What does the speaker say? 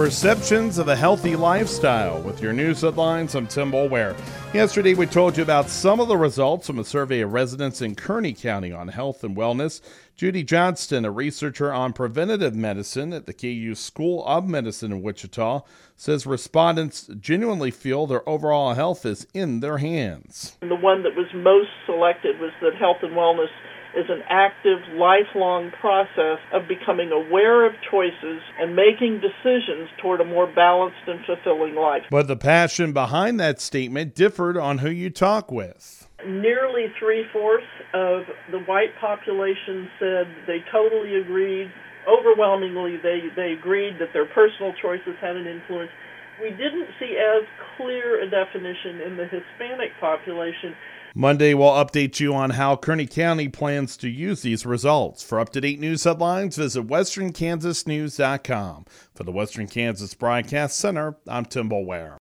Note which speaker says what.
Speaker 1: Perceptions of a healthy lifestyle. With your news headlines, I'm Tim Boulware. Yesterday, we told you about some of the results from a survey of residents in Kearney County on health and wellness. Judy Johnston, a researcher on preventative medicine at the KU School of Medicine in Wichita, says respondents genuinely feel their overall health is in their hands.
Speaker 2: The one that was most selected was that health and wellness is an active, lifelong process of becoming aware of choices and making decisions toward a more balanced and fulfilling life.
Speaker 1: But the passion behind that statement differed on who you talk with.
Speaker 2: Nearly 3/4 of the white population said they totally agreed. Overwhelmingly, they agreed that their personal choices had an influence. We didn't see as clear a definition in the Hispanic population.
Speaker 1: Monday, we'll update you on how Kearney County plans to use these results. For up-to-date news headlines, visit westernkansasnews.com. For the Western Kansas Broadcast Center, I'm Tim Boulware.